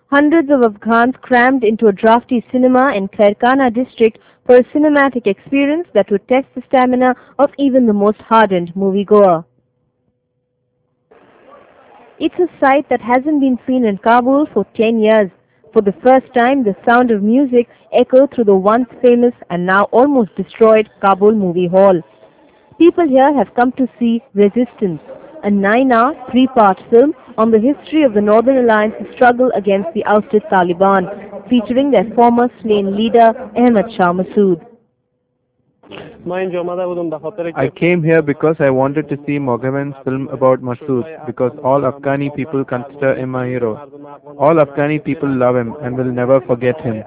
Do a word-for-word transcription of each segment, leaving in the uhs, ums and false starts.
Hundreds of Afghans crammed into a drafty cinema in Khairkhana district for a cinematic experience that would test the stamina of even the most hardened moviegoer. It's a sight that hasn't been seen in Kabul for ten years. For the first time, the sound of music echoed through the once famous and now almost destroyed Kabul Movie Hall. People here have come to see Resistance, a nine-hour, three-part film on the history of the Northern Alliance's struggle against the ousted Taliban, featuring their former slain leader Ahmad Shah Massoud. I came here because I wanted to see Moghaven's film about Masood because all Afghani people consider him a hero. All Afghani people love him and will never forget him.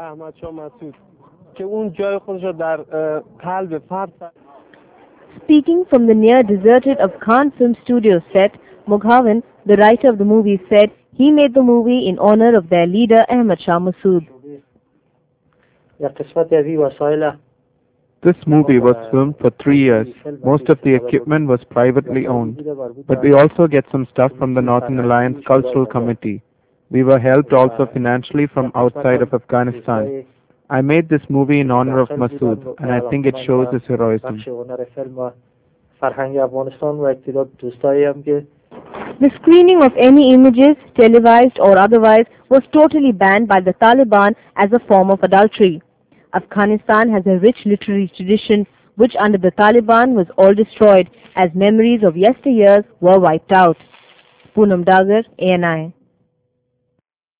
Speaking from the near-deserted Afghan film studio set, Moghaven, the writer of the movie, said he made the movie in honor of their leader Ahmad Shah Massoud. This movie was filmed for three years. Most of the equipment was privately owned, but we also get some stuff from the Northern Alliance Cultural Committee. We were helped also financially from outside of Afghanistan. I made this movie in honor of Masood, and I think it shows his heroism. The screening of any images, televised or otherwise, was totally banned by the Taliban as a form of adultery. Afghanistan has a rich literary tradition which under the Taliban was all destroyed as memories of yesteryears were wiped out. Poonam Dagar, A N I.